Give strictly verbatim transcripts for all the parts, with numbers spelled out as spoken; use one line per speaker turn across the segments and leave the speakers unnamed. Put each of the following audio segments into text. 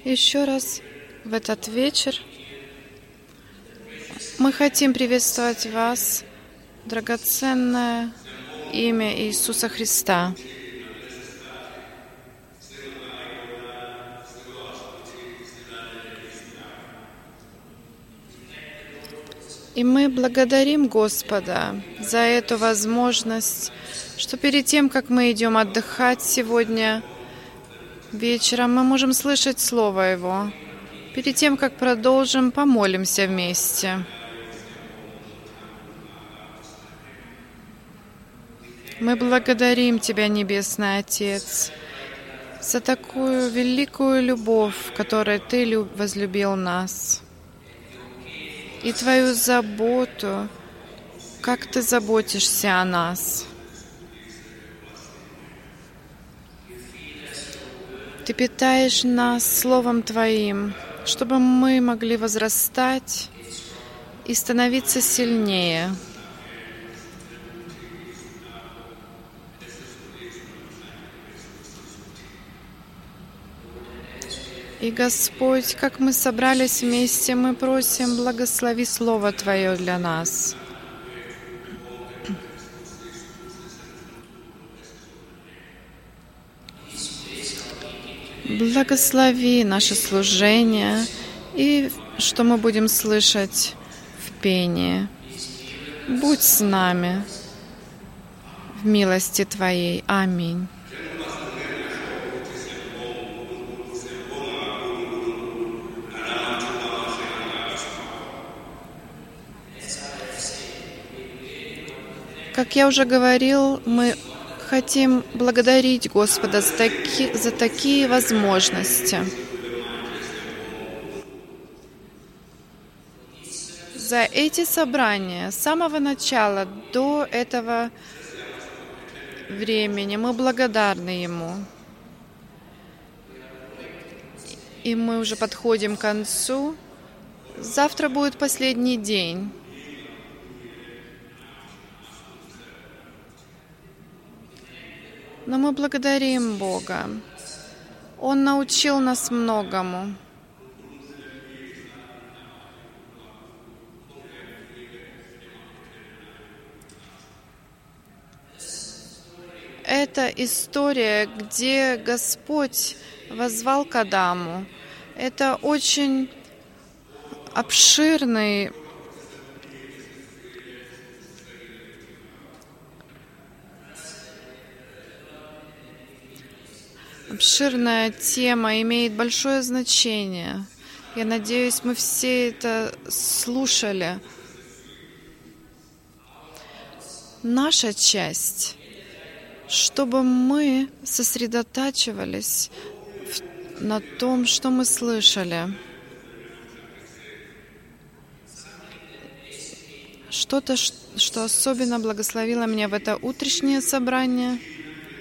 Еще раз в этот вечер мы хотим приветствовать вас, драгоценное имя Иисуса Христа. И мы благодарим Господа за эту возможность, что перед тем, как мы идем отдыхать сегодня вечером, мы можем слышать Слово Его. Перед тем, как продолжим, помолимся вместе. Мы благодарим Тебя, Небесный Отец, за такую великую любовь, которой Ты возлюбил нас, и Твою заботу, как Ты заботишься о нас. Ты питаешь нас Словом Твоим, чтобы мы могли возрастать и становиться сильнее. И, Господь, как мы собрались вместе, мы просим, благослови Слово Твое для нас. Благослови наше служение и что мы будем слышать в пении. Будь с нами в милости Твоей. Аминь. Как я уже говорил, мы хотим благодарить Господа за, таки, за такие возможности, за эти собрания с самого начала до этого времени. Мы благодарны Ему. И мы уже подходим к концу. Завтра будет последний день. Но мы благодарим Бога. Он научил нас многому. Это история, где Господь воззвал к Адаму. Это очень обширный Обширная тема, имеет большое значение. Я надеюсь, мы все это слушали. Наша часть, чтобы мы сосредотачивались на том, что мы слышали. Что-то, что особенно благословило меня в это утреннее собрание —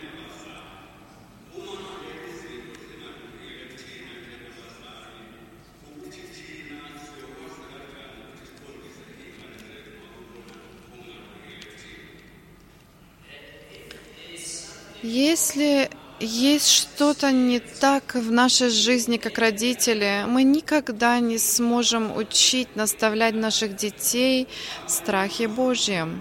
если есть что-то не так в нашей жизни, как родители, мы никогда не сможем учить, наставлять наших детей в страхе Божьем.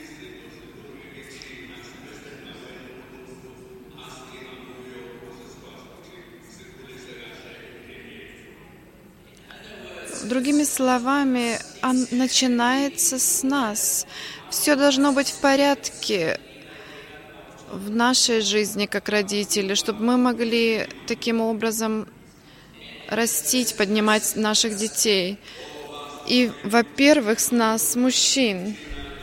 Другими словами, он начинается с нас. Все должно быть в порядке в нашей жизни как родители, чтобы мы могли таким образом растить, поднимать наших детей. И, во-первых, с нас, мужчин.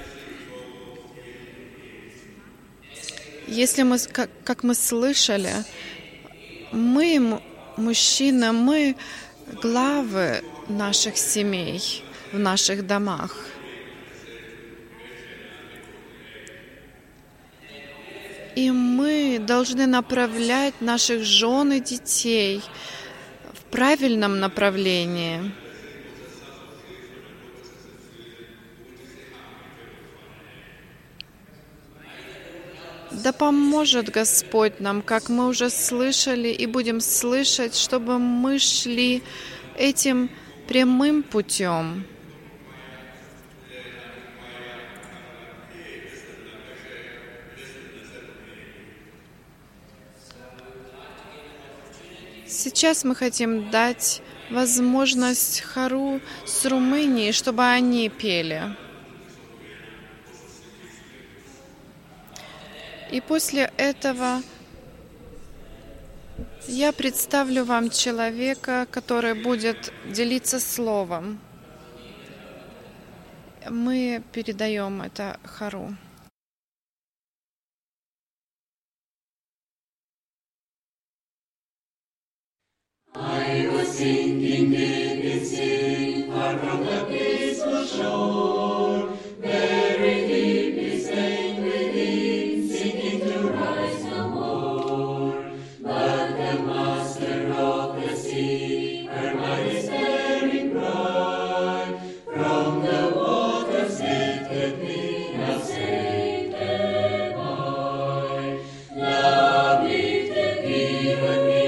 Если мы, как, как мы слышали, мы, мужчины, мы главы наших семей в наших домах. И мы должны направлять наших жен и детей в правильном направлении. Да поможет Господь нам, как мы уже слышали и будем слышать, чтобы мы шли этим прямым путем. Сейчас мы хотим дать возможность хору с Румынии, чтобы они пели. И после этого я представлю вам человека, который будет делиться словом. Мы передаем это хору.
I was sinking deep in sin, far from the peaceful shore, very deeply stained within, sinking to rise no more. But the Master of the sea heard my despairing cry, from the waters lifted me, now saved am I. Love lifted even me.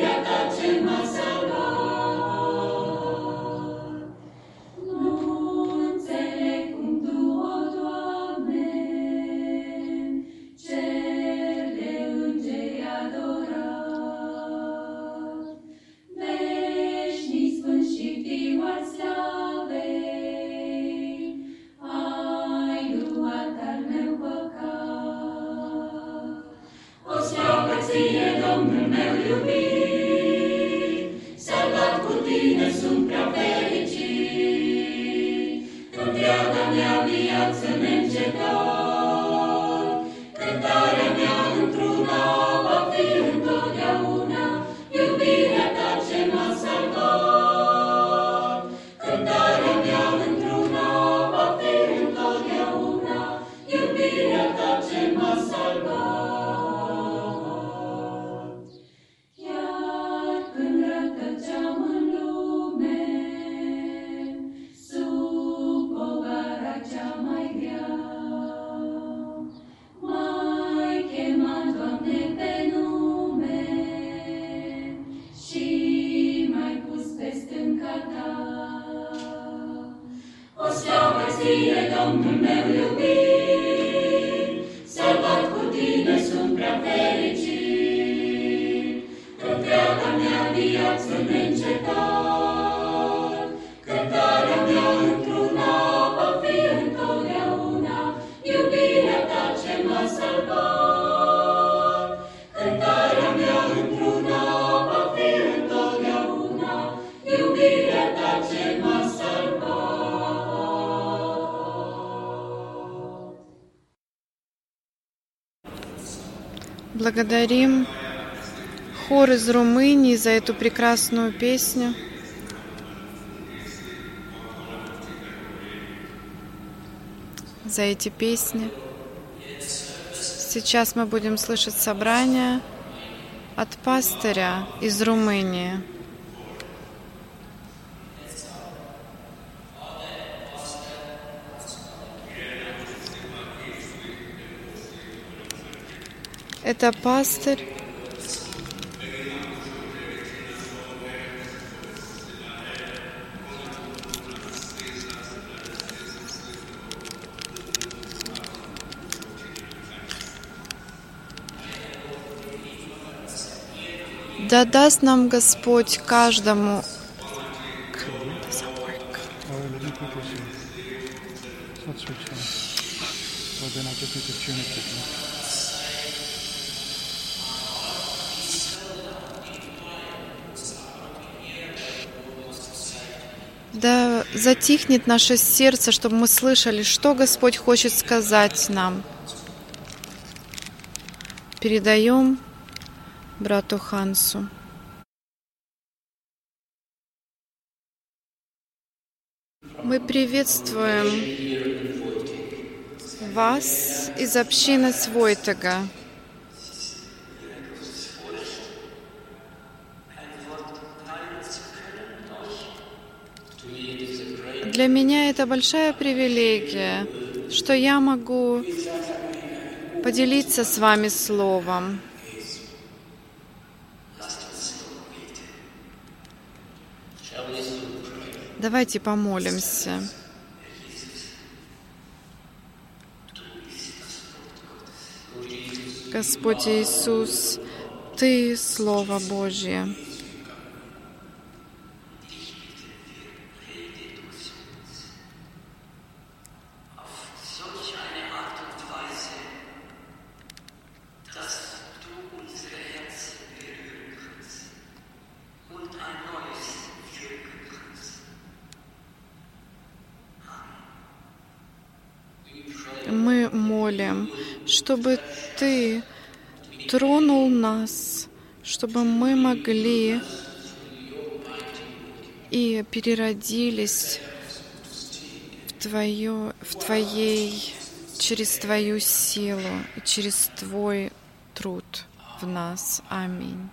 Lord.
tine sunt prea fericit. Întreaga mea viață neîncetat, cântarea mea într-una va fi întotdeauna iubirea ta ce m-a salvat. Cântarea mea într-una va fi întotdeauna iubirea ta ce m-a salvat. Iar când rătăceam în lume, sub povara cea mai grea, m-ai chemat, Doamne, pe nume și m-ai pus pe stânca ta. O slavă ție, Domnul meu iubit, salvat cu tine sunt prea fericit. Întreaga mea viață neîncetat, cântarea mea într-una va fi întotdeauna iubirea ta ce m-a salvat. Cântarea mea într-una va fi întotdeauna iubirea ta ce m-a salvat.
Благодарим хор из Румынии за эту прекрасную песню. За эти песни. Сейчас мы будем слышать собрание от пастыря из Румынии. Это пастырь, да даст нам Господь каждому да затихнет наше сердце, чтобы мы слышали, что Господь хочет сказать нам. Передаем брату Хансу. Мы приветствуем вас из общины Свойтега. Для меня это большая привилегия, что я могу поделиться с вами словом. Давайте помолимся. Господь Иисус, Ты — Слово Божье. Мы молим, чтобы Ты тронул нас, чтобы мы могли и переродились в, Твое, в Твоей, через Твою силу и через Твой труд в нас. Аминь.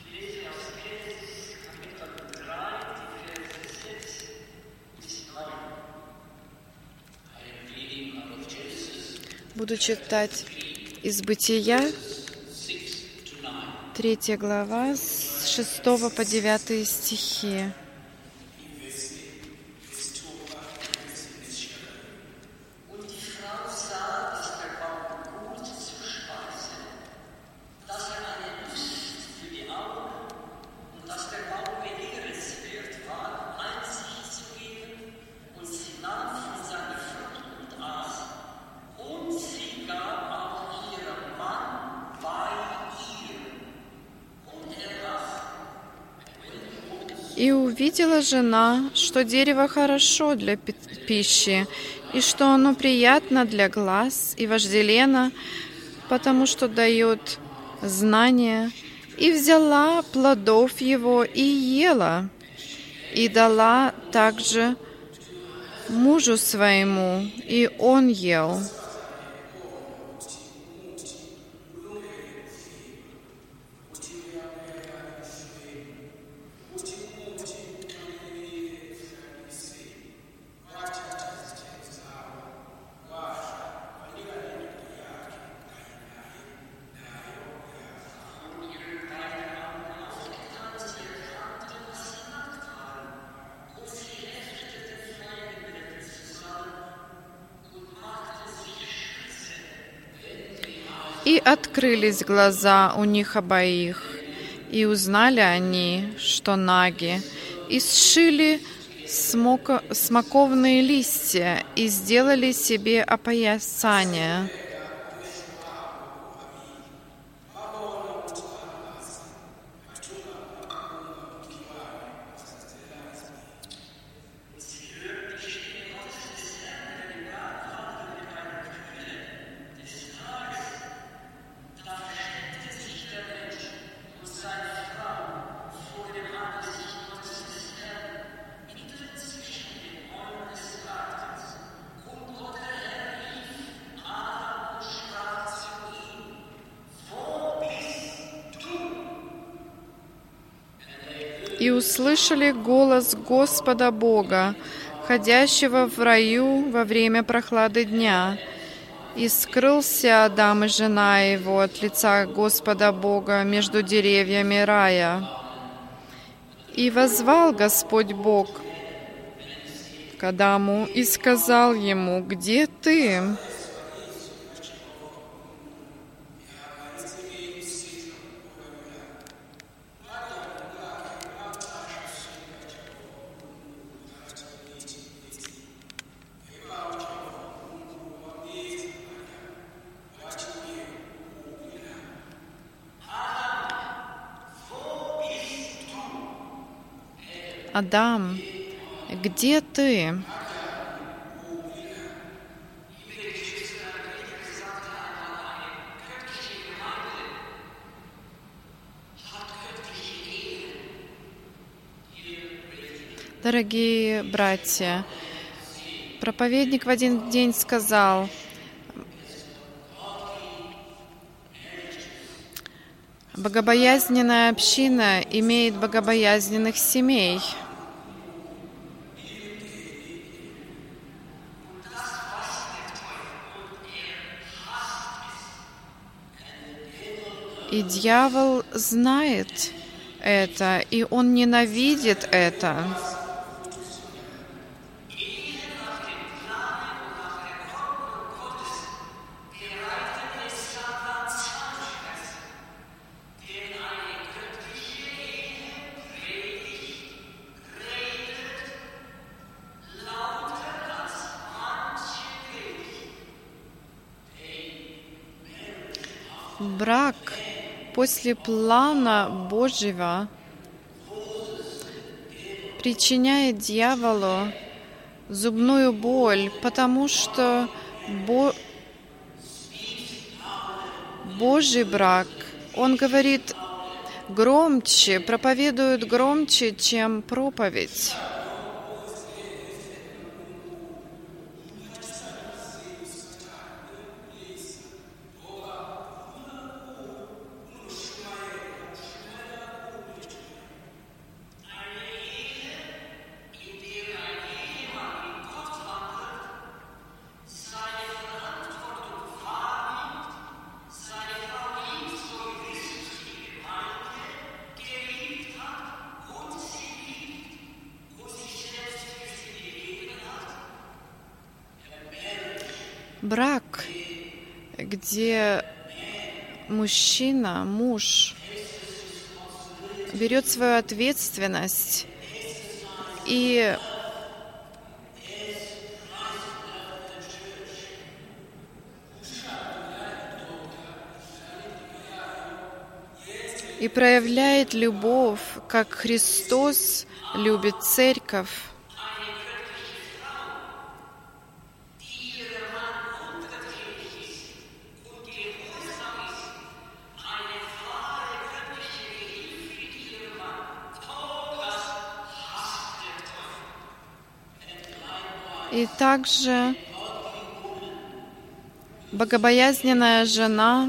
Буду читать из Бытия, третья глава, с шестого по девятый стихи. И И увидела жена, что дерево хорошо для пи- пищи, и что оно приятно для глаз и вожделенно, потому что дает знание, и взяла плодов его и ела, и дала также мужу своему, и он ел. И открылись глаза у них обоих, и узнали они, что наги, и сшили смоко- смоковные листья, и сделали себе опоясания. И услышали голос Господа Бога, ходящего в раю во время прохлады дня. И скрылся Адам и жена его от лица Господа Бога между деревьями рая. И воззвал Господь Бог к Адаму и сказал ему: «Где ты?» Адам, где ты? Дорогие братья, проповедник в один день сказал: богобоязненная община имеет богобоязненных семей. И дьявол знает это, и он ненавидит это. Брак после плана Божьего причиняет дьяволу зубную боль, потому что Бо... Божий брак, он говорит громче, проповедует громче, чем проповедь. Брак, где мужчина, муж берет свою ответственность и и проявляет любовь, как Христос любит церковь. И также богобоязненная жена,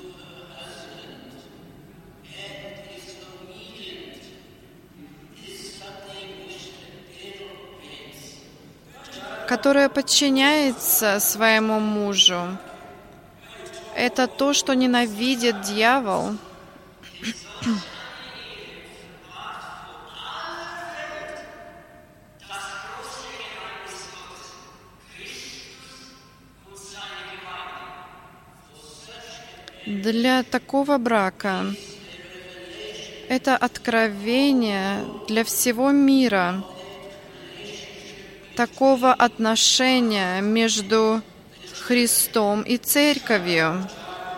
которая подчиняется своему мужу. Это то, что ненавидит дьявол. Для такого брака это откровение для всего мира, такого отношения между Христом и Церковью.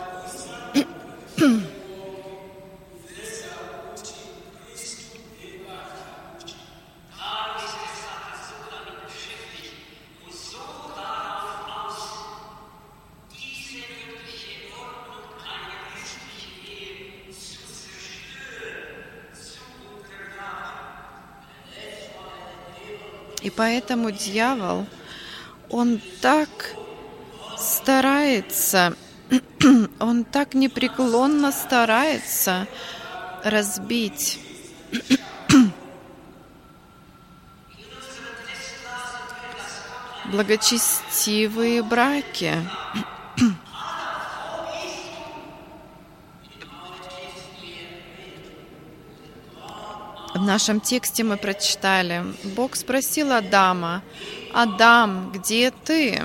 И поэтому дьявол, он так старается, он так непреклонно старается разбить благочестивые браки. В нашем тексте мы прочитали, Бог спросил Адама: «Адам, где ты?»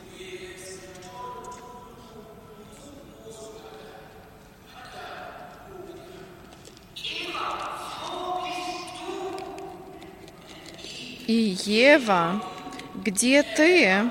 И Ева, где ты?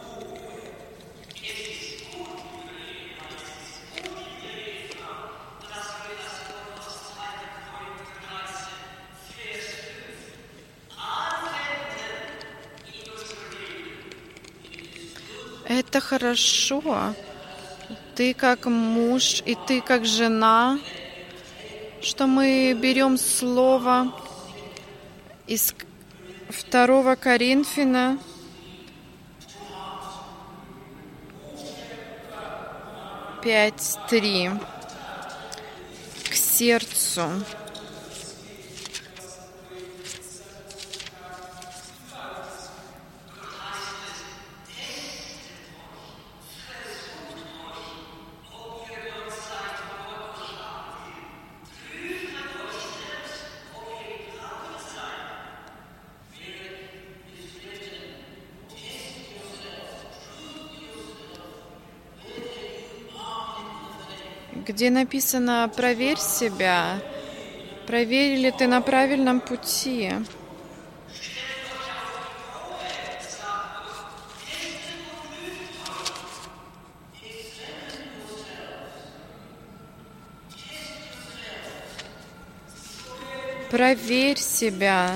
Это хорошо. Ты как муж и ты как жена, что мы берем слово из второго Коринфяна, пять три, к сердцу. Где написано: «Проверь себя, проверь ли ты на правильном пути». Проверь себя.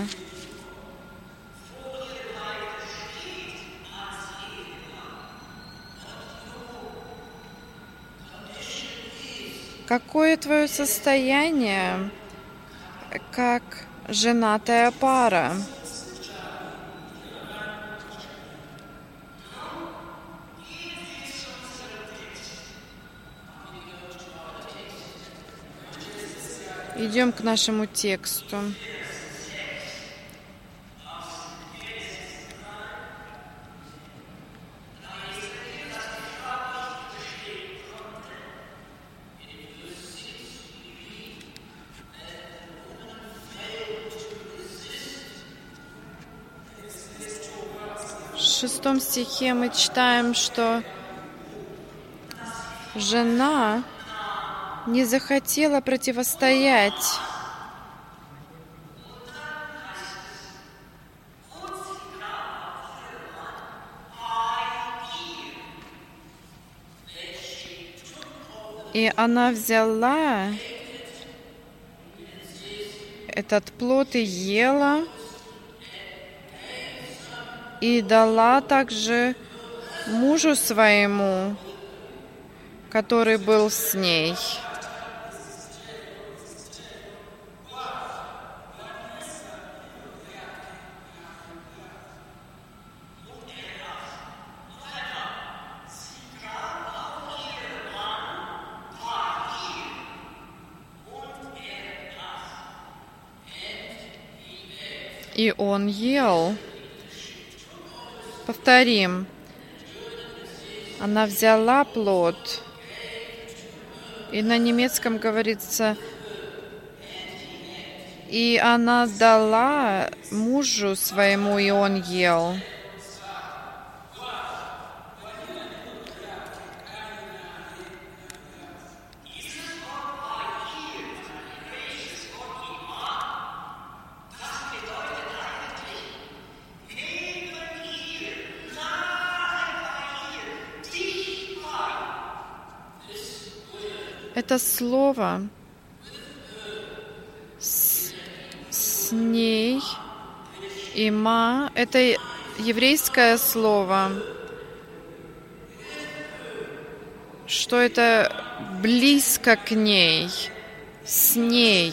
Какое твое состояние, как женатая пара? Идем к нашему тексту. В шестом стихе мы читаем, что жена не захотела противостоять и она взяла этот плод и ела, и дала также мужу своему, который был с ней. И он ел. Повторим. Она взяла плод. И на немецком говорится, и она дала мужу своему, и он ел. Это слово с, с ней, има, это еврейское слово, что это близко к ней, с ней.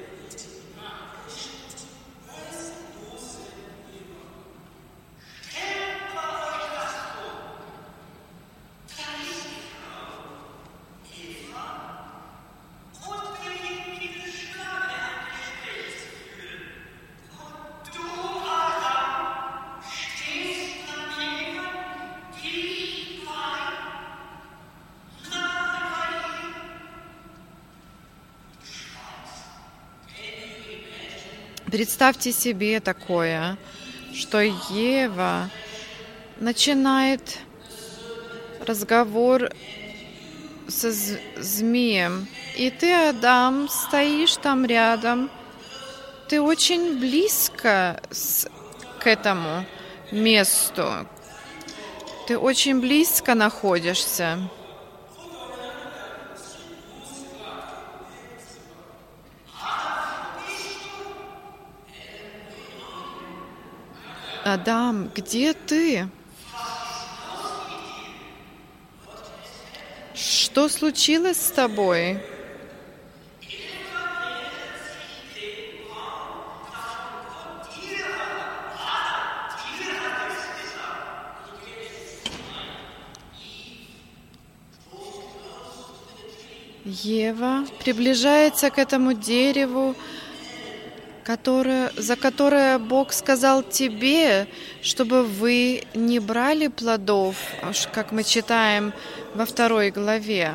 Представьте себе такое, что Ева начинает разговор со змеем, и ты, Адам, стоишь там рядом, ты очень близко с, к этому месту, ты очень близко находишься. Адам, где ты? Что случилось с тобой? Ева приближается к этому дереву, которое, за которое Бог сказал тебе, чтобы вы не брали плодов, как мы читаем во второй главе.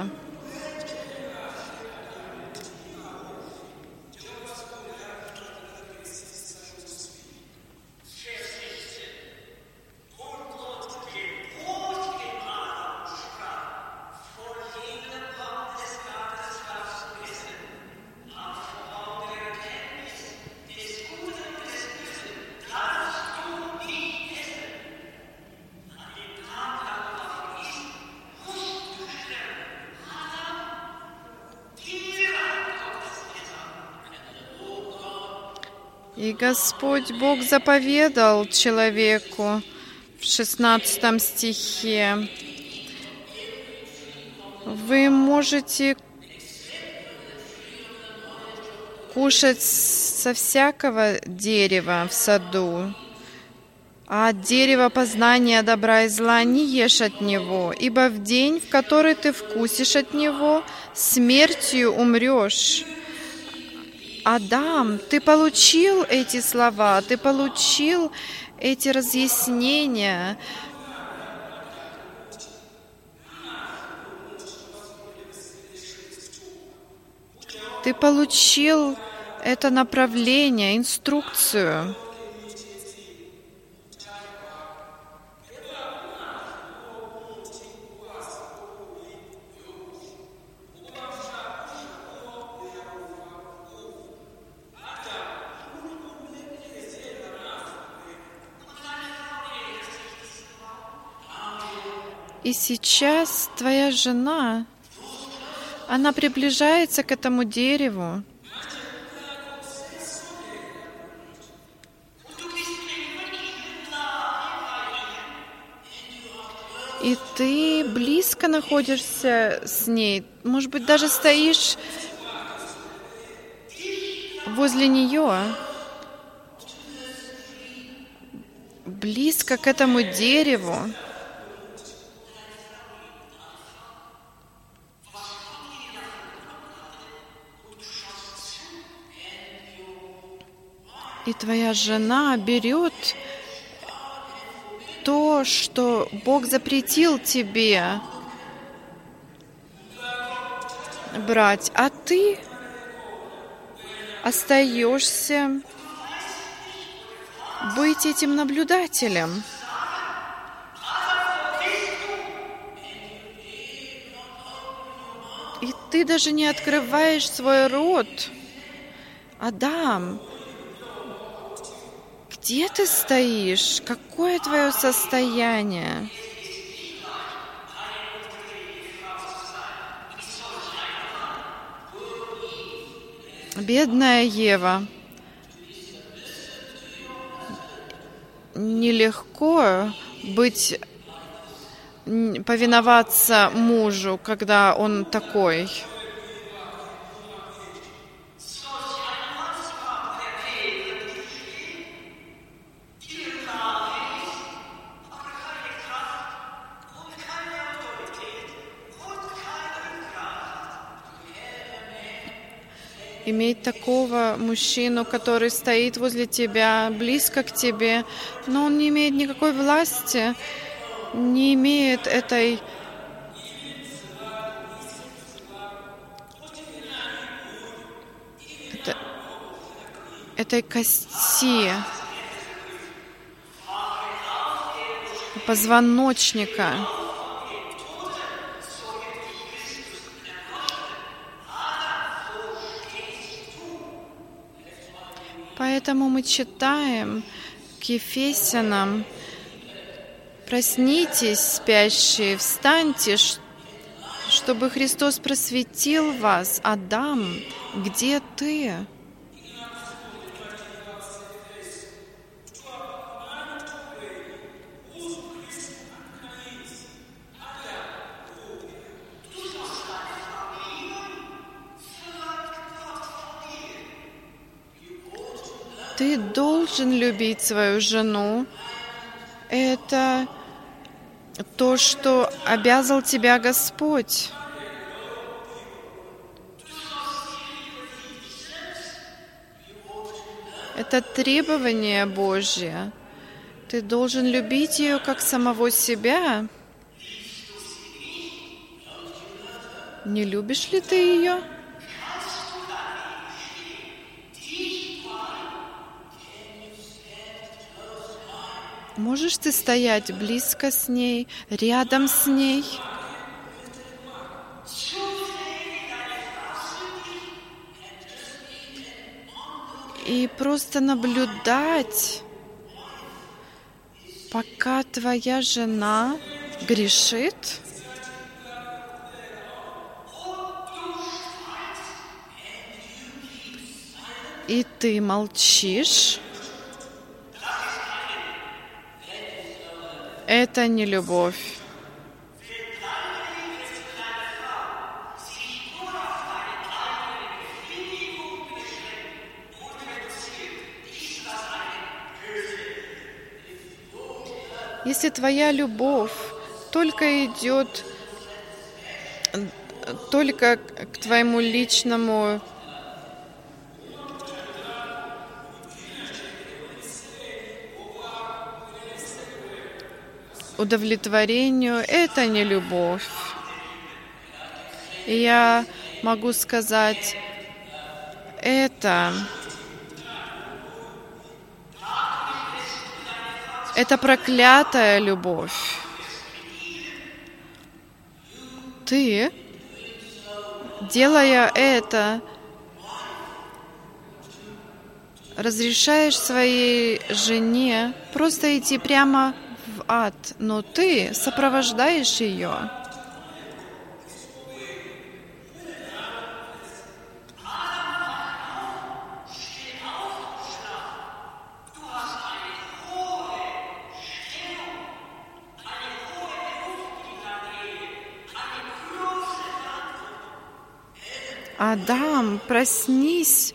И Господь Бог заповедал человеку в шестнадцатом стихе: вы можете кушать со всякого дерева в саду, а от дерева познания добра и зла не ешь от него, ибо в день, в который ты вкусишь от него, смертью умрешь. Адам, ты получил эти слова, ты получил эти разъяснения. Ты получил это направление, инструкцию. И сейчас твоя жена, она приближается к этому дереву, И ты близко находишься с ней. Может быть, даже стоишь возле нее, близко к этому дереву. И твоя жена берет то, что Бог запретил тебе брать, а ты остаешься быть этим наблюдателем. И ты даже не открываешь свой рот. Адам, где ты стоишь? Какое твое состояние? Бедная Ева. Нелегко быть, повиноваться мужу, когда он такой. Иметь такого мужчину, который стоит возле тебя, близко к тебе, но он не имеет никакой власти, не имеет этой это, этой кости, позвоночника. Поэтому мы читаем к Ефесянам: «Проснитесь, спящие, встаньте, чтобы Христос просветил вас. Адам, где ты?» Ты должен любить свою жену. Это то, что обязал тебя Господь. Это требование Божье. Ты должен любить ее как самого себя. Не любишь ли ты ее? Можешь ты стоять близко с ней, рядом с ней? И просто наблюдать, пока твоя жена грешит? И ты молчишь? Это не любовь. Если твоя любовь только идет только к твоему личному удовлетворению, это не любовь. И я могу сказать, это, это проклятая любовь. Ты, делая это, разрешаешь своей жене просто идти прямо в ад, но ты сопровождаешь ее. Адам, проснись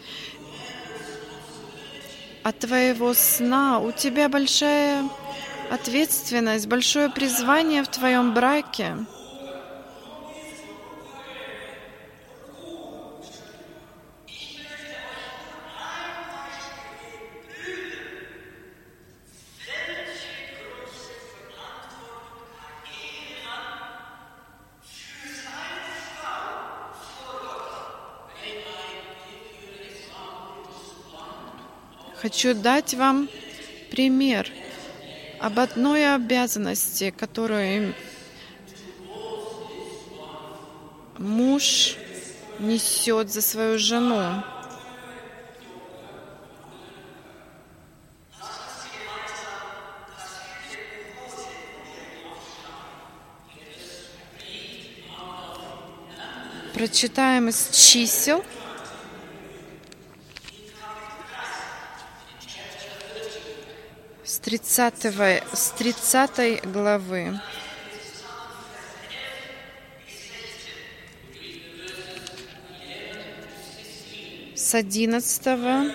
от твоего сна. У тебя большая ответственность, большое призвание в твоем браке. Хочу дать вам пример об одной обязанности, которую муж несет за свою жену. Прочитаем из чисел. С тридцатой, с тридцатой главы. С одиннадцатого.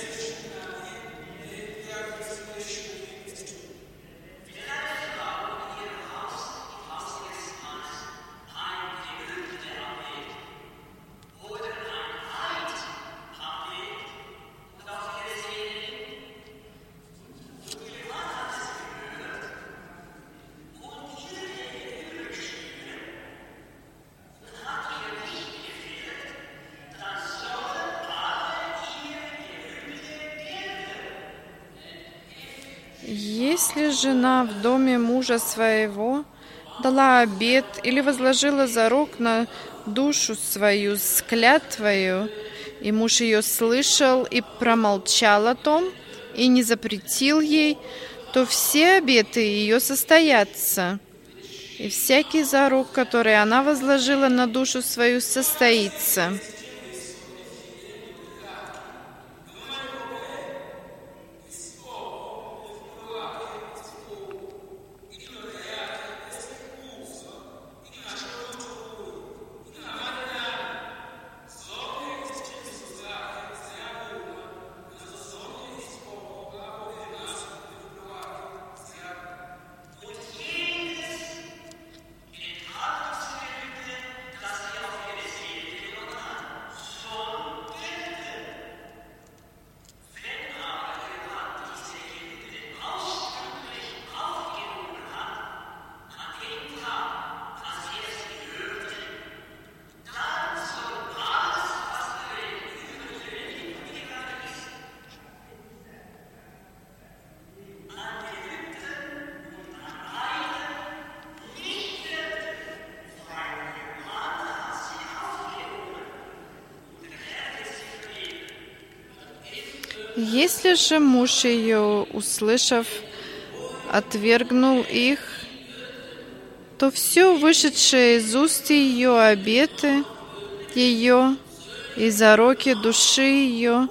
Если жена в доме мужа своего дала обет или возложила зарок на душу свою с клятвою, и муж ее слышал и промолчал о том, и не запретил ей, то все обеты ее состоятся, и всякий зарок, который она возложила на душу свою, состоится. Если же муж ее, услышав, отвергнул их, то все вышедшее из уст ее, обеты ее и зароки души ее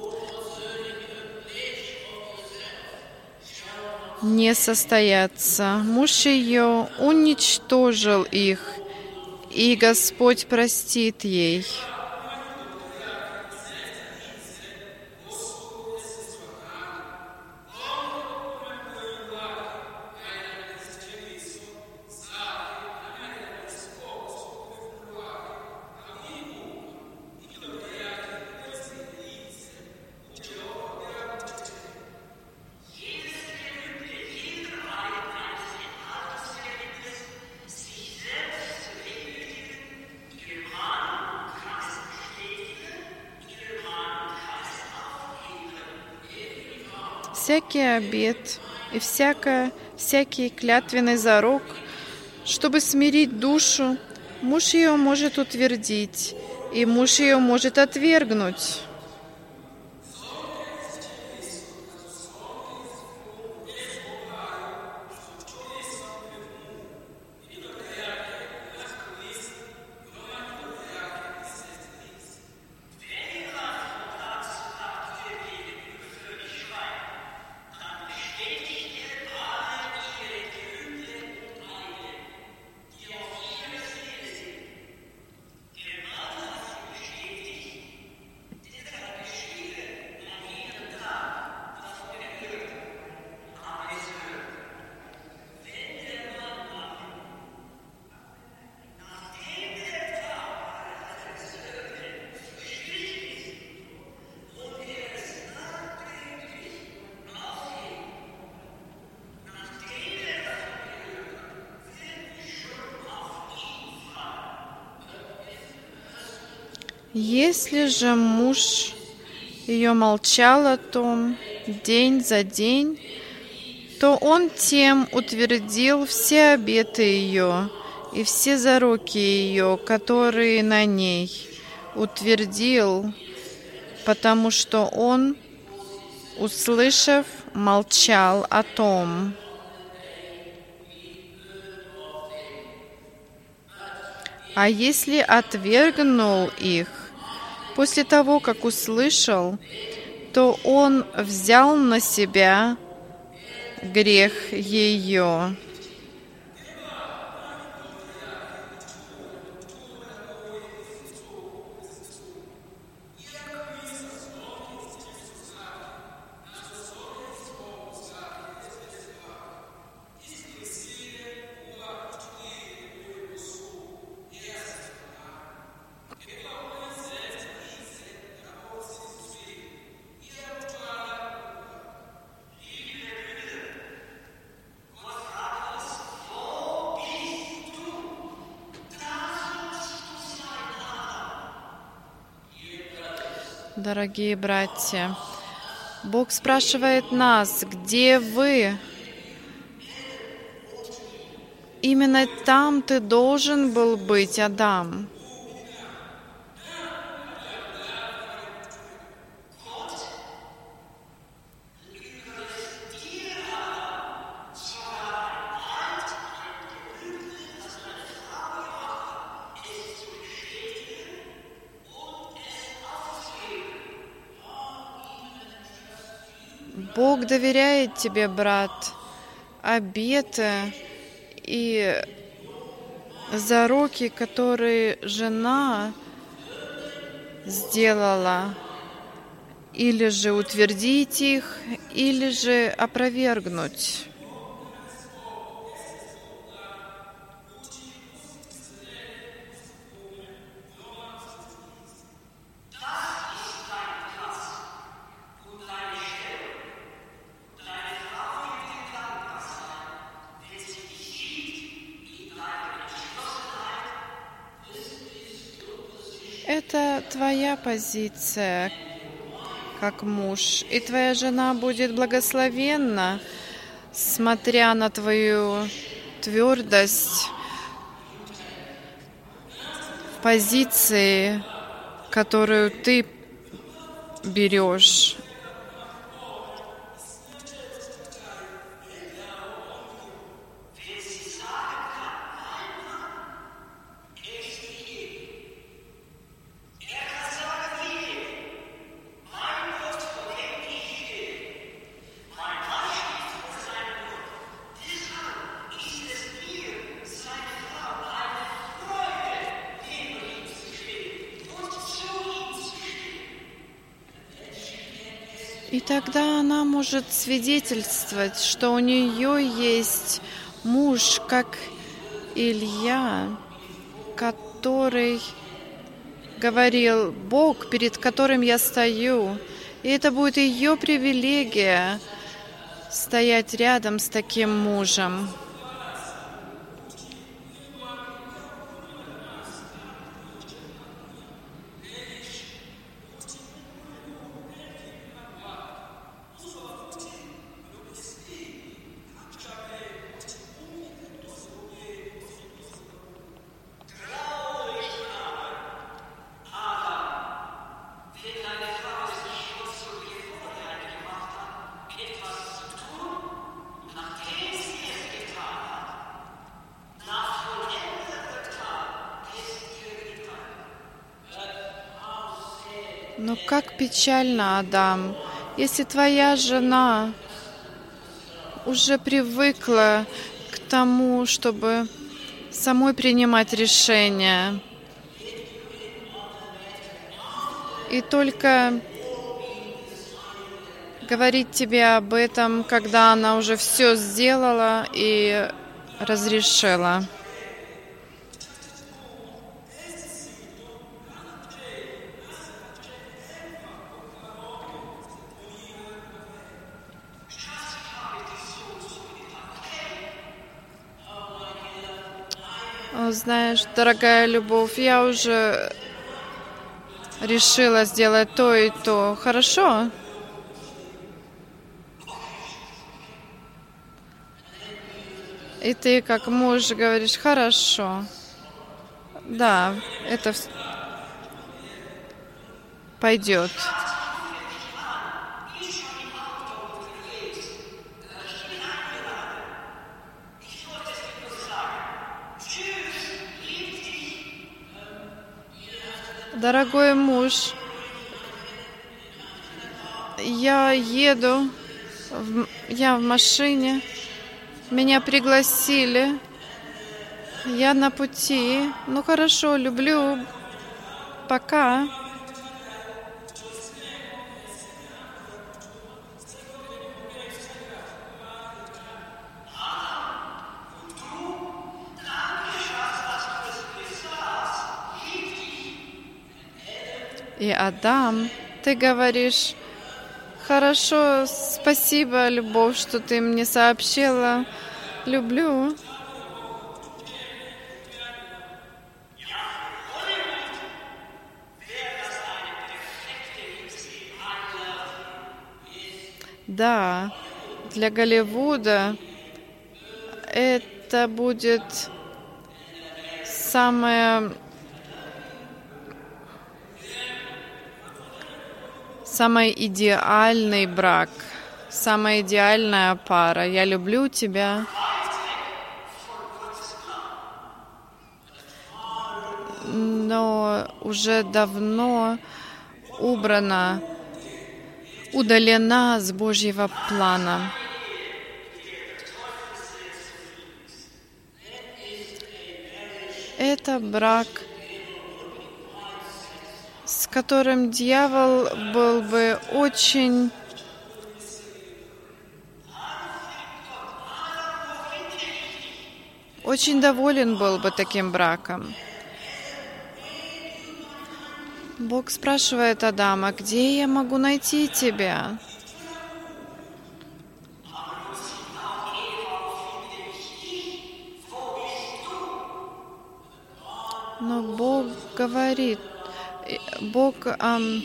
не состоятся. Муж ее уничтожил их, и Господь простит ей. Всякий обет и всякое, всякий клятвенный зарок, чтобы смирить душу, муж ее может утвердить, и муж ее может отвергнуть. Если же муж ее молчал о том день за день, то он тем утвердил все обеты ее и все заруки ее, которые на ней, утвердил, потому что он, услышав, молчал о том. А если отвергнул их после того, как услышал, то он взял на себя грех ее. Дорогие братья, Бог спрашивает нас, где вы? Именно там ты должен был быть, Адам. Бог доверяет тебе, брат, обеты и заруки, которые жена сделала, или же утвердить их, или же опровергнуть. Это твоя позиция, как муж, и твоя жена будет благословенна, смотря на твою твердость в позиции, которую ты берешь. И тогда она может свидетельствовать, что у нее есть муж, как Илья, который говорил: Бог, перед которым я стою. И это будет ее привилегия стоять рядом с таким мужем. Но как печально, Адам, если твоя жена уже привыкла к тому, чтобы самой принимать решения, и только говорить тебе об этом, когда она уже все сделала и разрешила. Знаешь, дорогая любовь, я уже решила сделать то и то. Хорошо. И ты, как муж, говоришь, хорошо. Да, это вс- пойдет. Дорогой муж, я еду, в м- я в машине, меня пригласили, я на пути. Ну хорошо, люблю, пока. И Адам, ты говоришь, хорошо, спасибо, любовь, что ты мне сообщила, люблю. Да, для Голливуда это будет самое, самый идеальный брак, самая идеальная пара. Я люблю тебя. Но уже давно убрана, удалена с Божьего плана. Это брак, с которым дьявол был бы очень очень доволен был бы таким браком. Бог спрашивает Адама, где я могу найти тебя? Но Бог говорит, э, Бог, ам,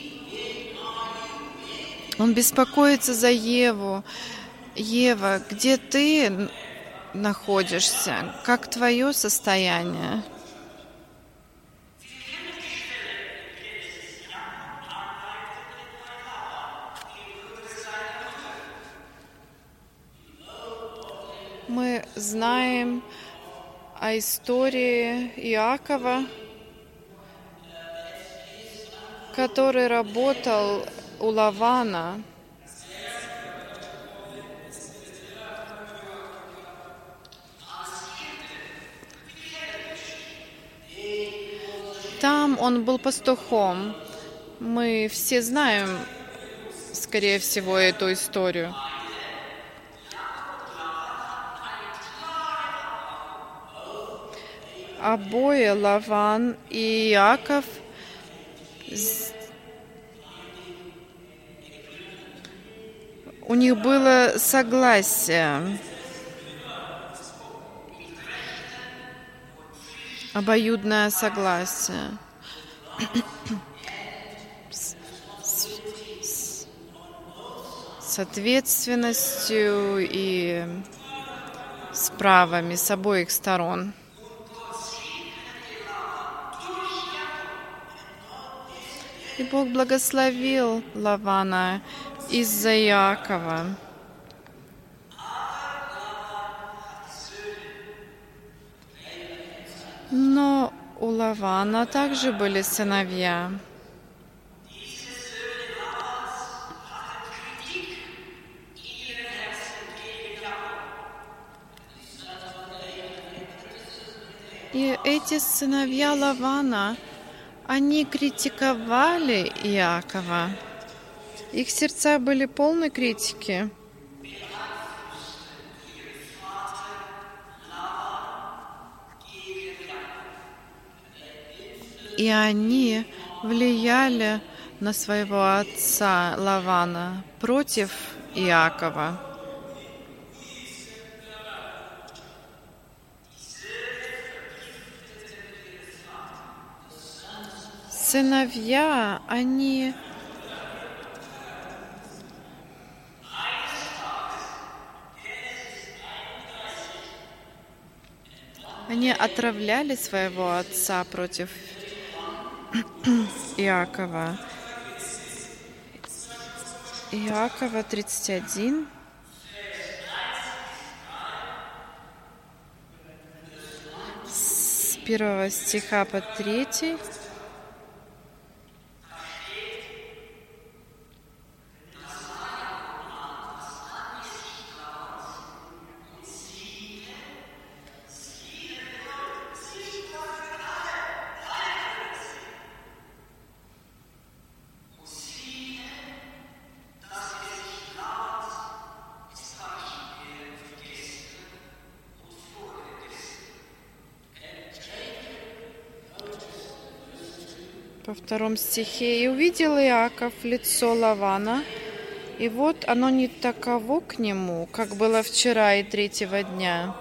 Он беспокоится за Еву. Ева, где ты н- находишься? Как твое состояние? Мы знаем о истории Иакова, который работал у Лавана. Там он был пастухом. Мы все знаем, скорее всего, эту историю. Обои, Лаван и Иаков, з- у них было согласие, обоюдное согласие. С, с- с ответственностью и с правами с обоих сторон. И Бог благословил Лавана из-за Иакова. Но у Лавана также были сыновья. И эти сыновья Лавана, они критиковали Иакова. Их сердца были полны критики. И они влияли на своего отца Лавана против Иакова. сыновья, они они отравляли своего отца против Иакова. Иакова тридцать один. С первого стиха по третий. Во втором стихе. «И увидел Иаков лицо Лавана, и вот оно не таково к нему, как было вчера и третьего дня».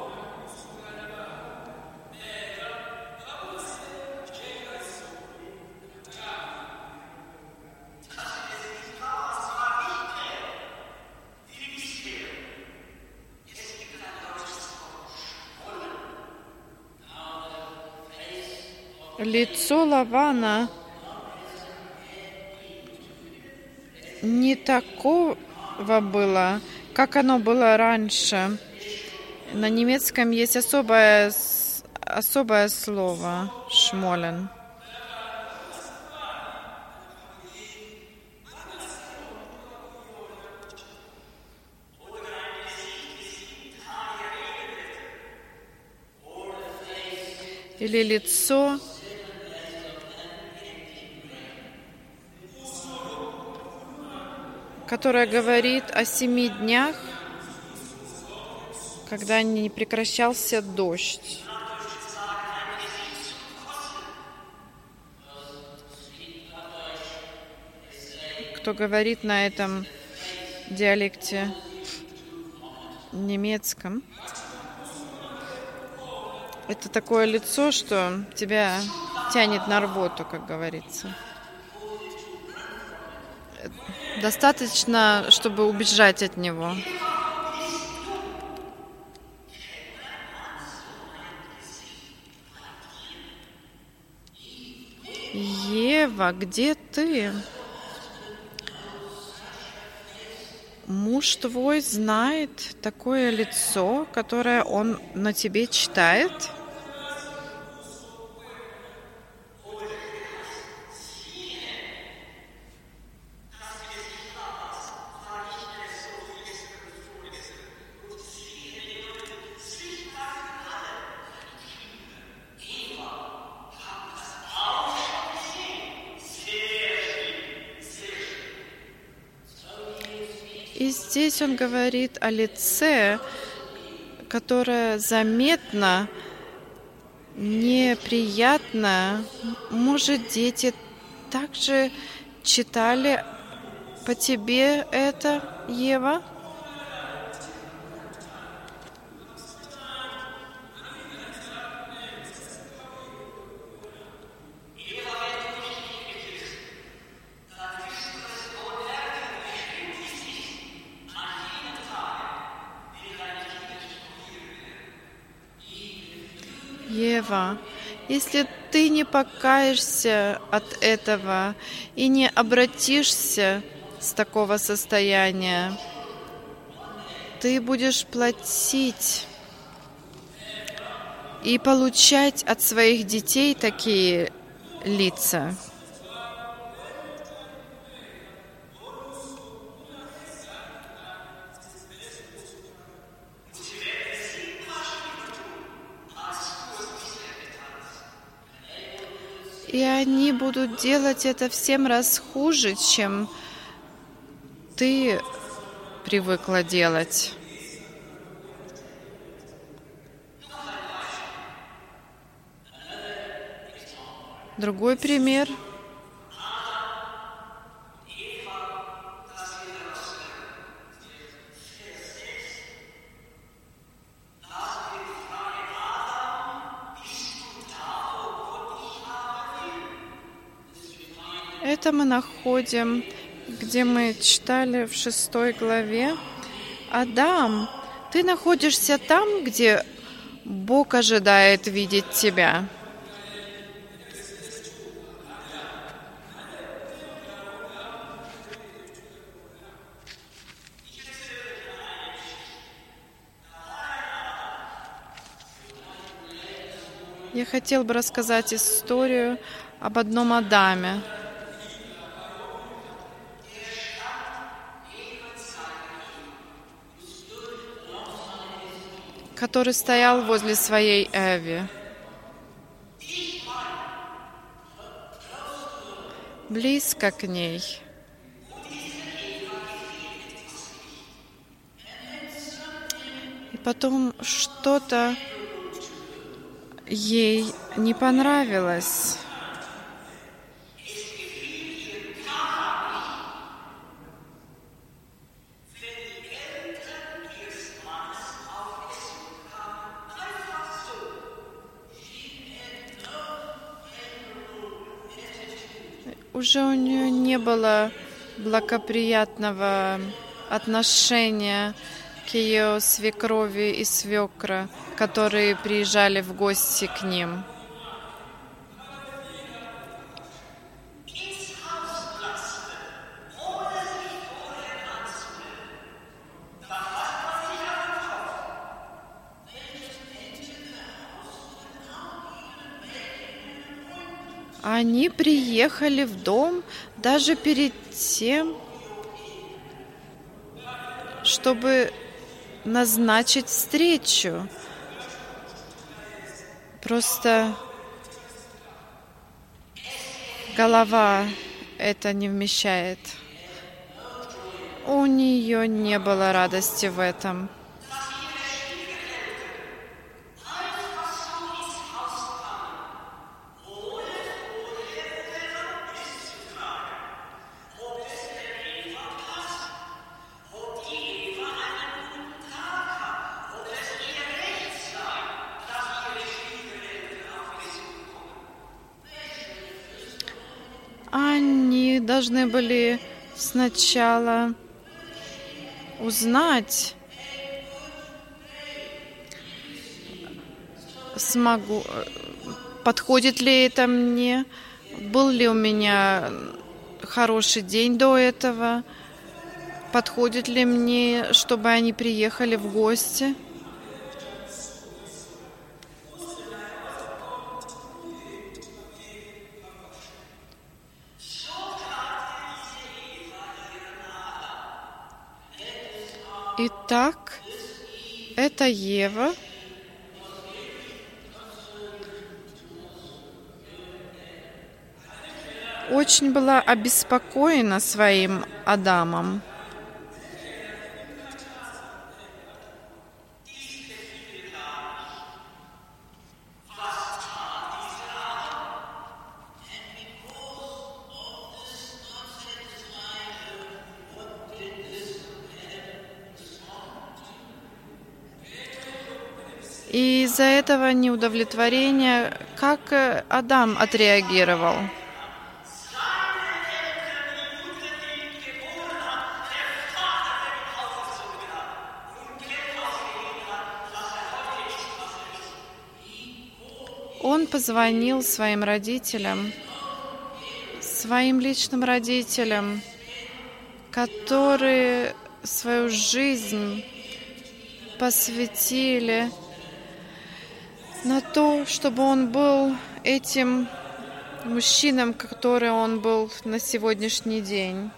Лицо Лавана не такого было, как оно было раньше. На немецком есть особое, особое слово «шмолен». Или лицо, которое говорит о семи днях, когда не прекращался дождь. Кто говорит на этом диалекте немецком, это такое лицо, что тебя тянет на рвоту, как говорится. Достаточно, чтобы убежать от него. Ева, где ты? Муж твой знает такое лицо, которое он на тебе читает? И здесь он говорит о лице, которое заметно, неприятно. Может, дети также читали по тебе это, Ева? Ева, если ты не покаешься от этого и не обратишься с такого состояния, ты будешь платить и получать от своих детей такие лица. И они будут делать это в семь раз хуже, чем ты привыкла делать. Другой пример. это мы находим, где мы читали в шестой главе. Адам, ты находишься там, где Бог ожидает видеть тебя. Я хотел бы рассказать историю об одном Адаме, который стоял возле своей Эви, близко к ней. И потом что-то ей не понравилось. Уже у нее не было благоприятного отношения к ее свекрови и свекра, которые приезжали в гости к ним. Они приехали в дом даже перед тем, чтобы назначить встречу. Просто голова это не вмещает. У нее не было радости в этом. Они должны были сначала узнать, смогу, подходит ли это мне, был ли у меня хороший день до этого, подходит ли мне, чтобы они приехали в гости. Итак, это Ева очень была обеспокоена своим Адамом. И из-за этого неудовлетворения, как Адам отреагировал? Он позвонил своим родителям, своим личным родителям, которые свою жизнь посвятили на то, чтобы он был этим мужчиной, который он был на сегодняшний день.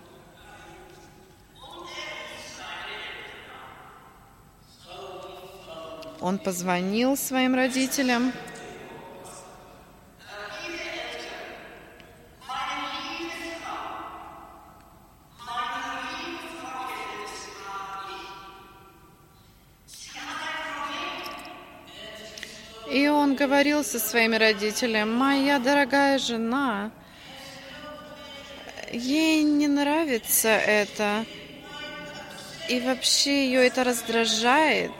Он позвонил своим родителям. И он говорил со своими родителями: моя дорогая жена, ей не нравится это, и вообще ее это раздражает.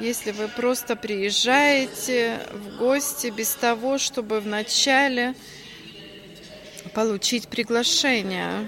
Если вы просто приезжаете в гости без того, чтобы вначале получить приглашение.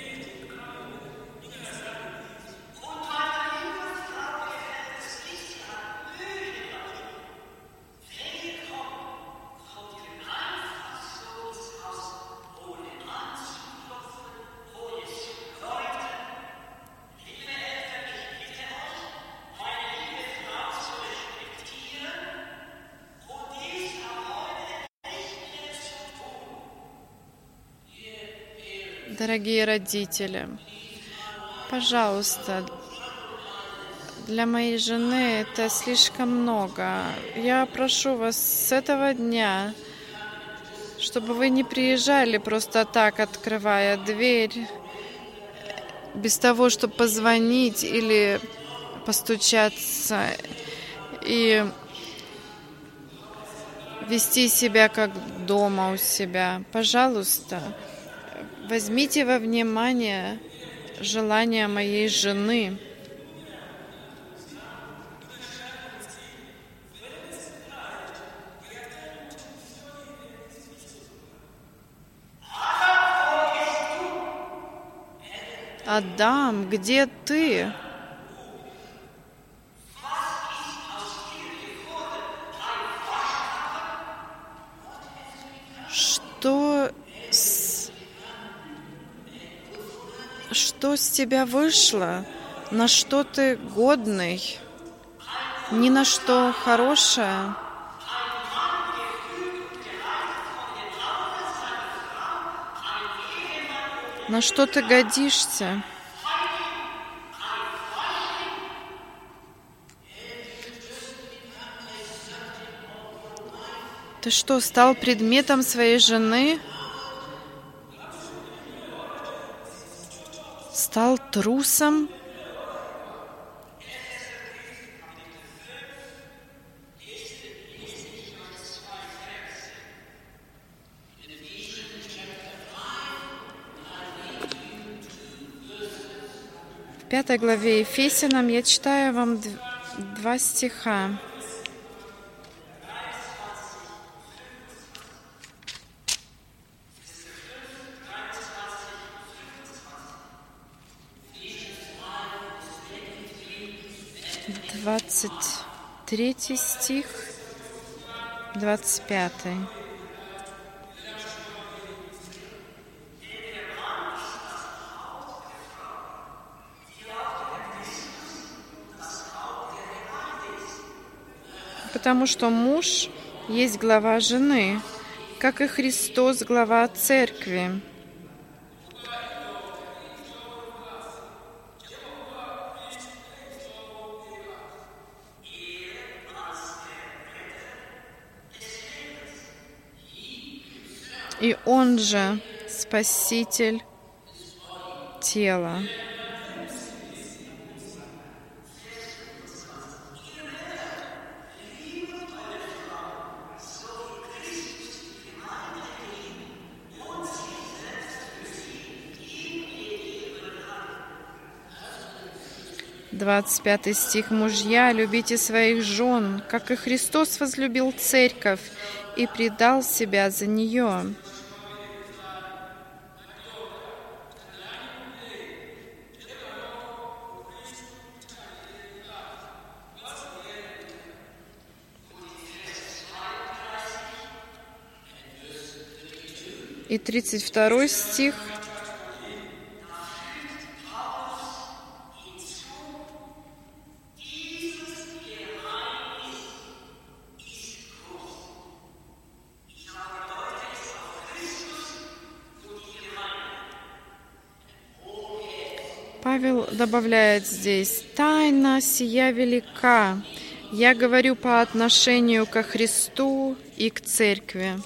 Дорогие родители, пожалуйста, для моей жены это слишком много. Я прошу вас с этого дня, чтобы вы не приезжали просто так, открывая дверь, без того, чтобы позвонить или постучаться и вести себя как дома у себя. Пожалуйста, возьмите во внимание желания моей жены. Адам, где ты? Что с... Что с тебя вышло? На что ты годный? Ни на что хорошее? На что ты годишься? Ты что, стал предметом своей жены? Стал трусом? В пятой главе Ефесянам я читаю вам два стиха. Двадцать третий стих, двадцать пятый. Потому что муж есть глава жены, как и Христос глава церкви. И Он же Спаситель тела. двадцать пятый стих. «Мужья, любите своих жен, как и Христос возлюбил церковь и предал себя за нее». И тридцать второй стих. Павел добавляет здесь: «Тайна сия велика, я говорю по отношению ко Христу и к церкви».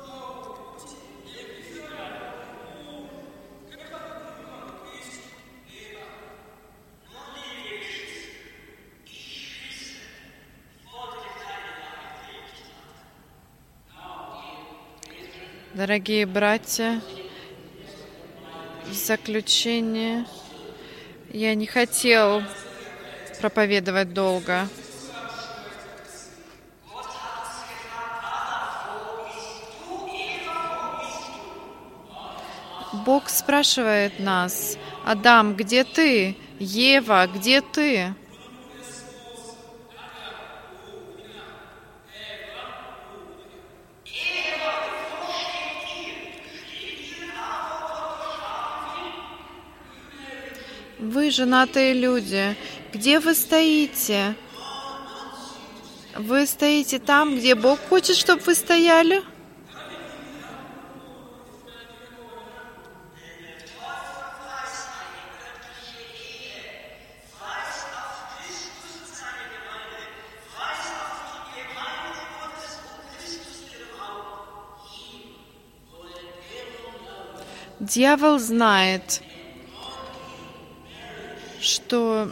Дорогие братья, в заключение я не хотел проповедовать долго. Бог спрашивает нас: Адам, где ты? Ева, где ты? Вы, женатые люди, где вы стоите? Вы стоите там, где Бог хочет, чтобы вы стояли? Дьявол знает, что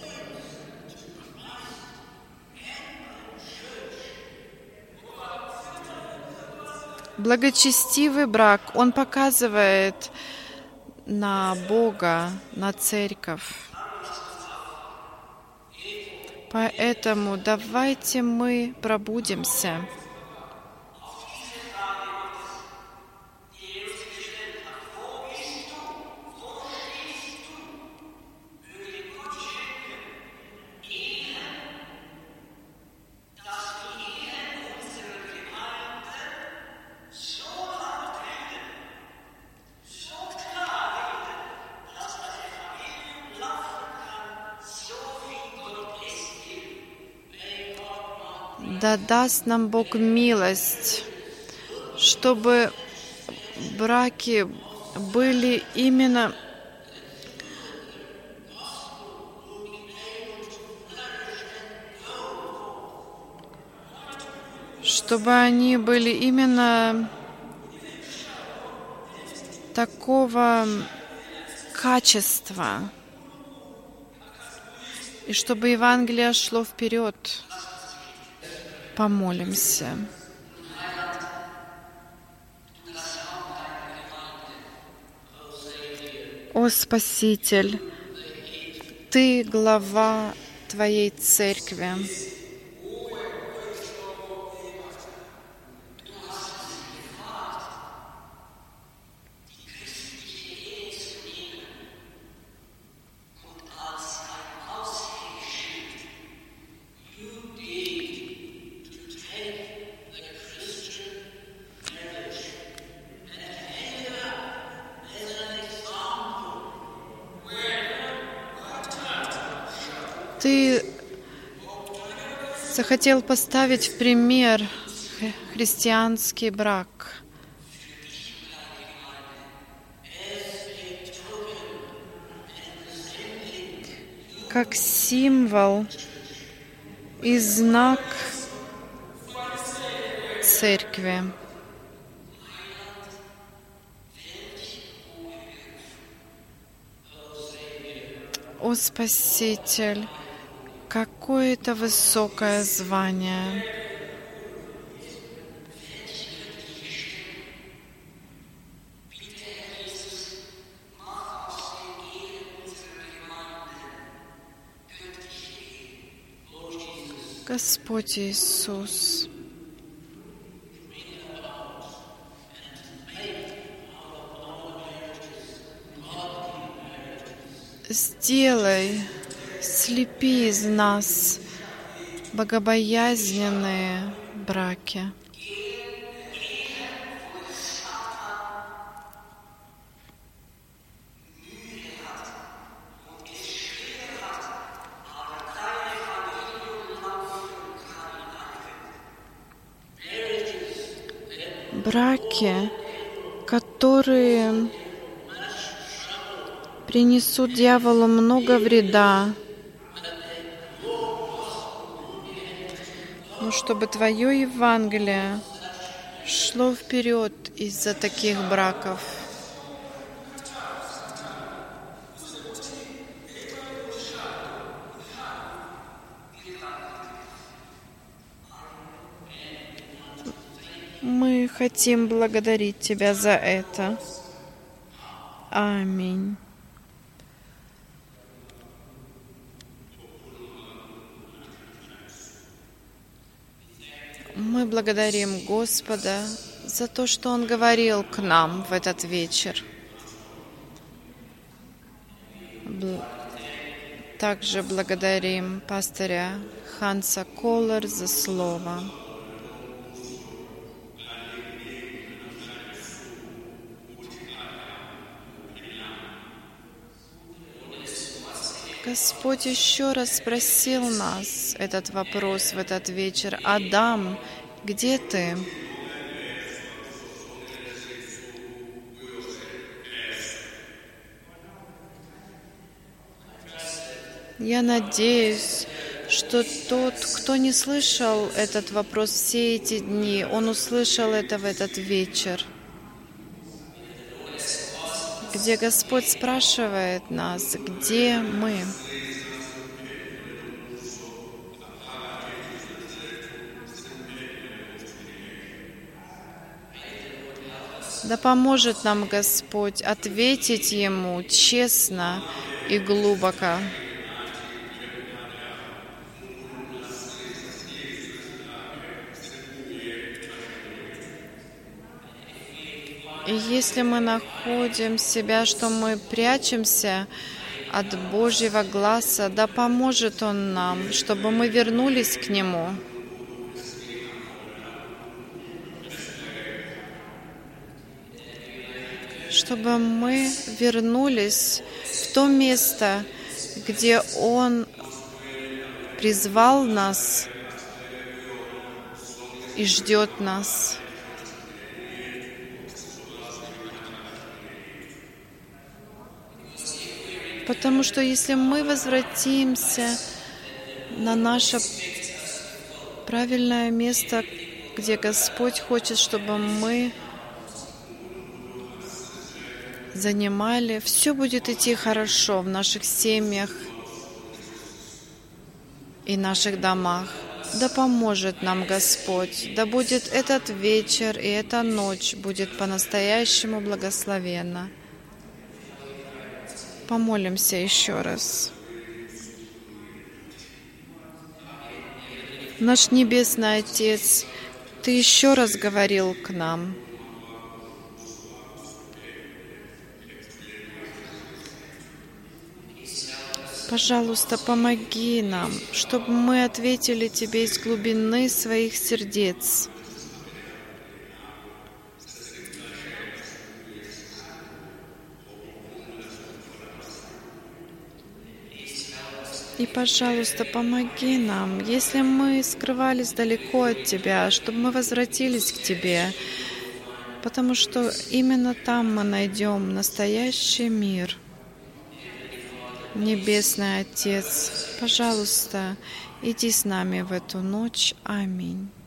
благочестивый брак, он показывает на Бога, на церковь. Поэтому давайте мы пробудимся. Да даст нам Бог милость, чтобы браки были именно чтобы они были именно такого качества, и чтобы Евангелие шло вперед. Помолимся. О Спаситель, Ты глава Твоей церкви. Ты захотел поставить в пример христианский брак. Как символ и знак церкви. О Спаситель, какое это высокое звание. Господь Иисус, сделай, слепи из нас богобоязненные браки. Браки, которые принесут дьяволу много вреда, но чтобы Твое Евангелие шло вперед из-за таких браков. Мы хотим благодарить Тебя за это. Аминь. Мы благодарим Господа за то, что Он говорил к нам в этот вечер. также благодарим пастыря Ханса Коллер за слово. Господь еще раз спросил нас этот вопрос в этот вечер. Адам, где ты? Я надеюсь, что тот, кто не слышал этот вопрос все эти дни, он услышал это в этот вечер, где Господь спрашивает нас, где мы. Да поможет нам Господь ответить Ему честно и глубоко. И если мы находим себя, что мы прячемся от Божьего глаза, да поможет Он нам, чтобы мы вернулись к Нему. Чтобы мы вернулись в то место, где Он призвал нас и ждет нас. Потому что если мы возвратимся на наше правильное место, где Господь хочет, чтобы мы занимали, все будет идти хорошо в наших семьях и наших домах. Да поможет нам Господь, да будет этот вечер и эта ночь будет по-настоящему благословенна. Помолимся еще раз. Наш Небесный Отец, Ты еще раз говорил к нам. Пожалуйста, помоги нам, чтобы мы ответили Тебе из глубины своих сердец. И, пожалуйста, помоги нам, если мы скрывались далеко от Тебя, чтобы мы возвратились к Тебе, потому что именно там мы найдем настоящий мир. Небесный Отец, пожалуйста, иди с нами в эту ночь. Аминь.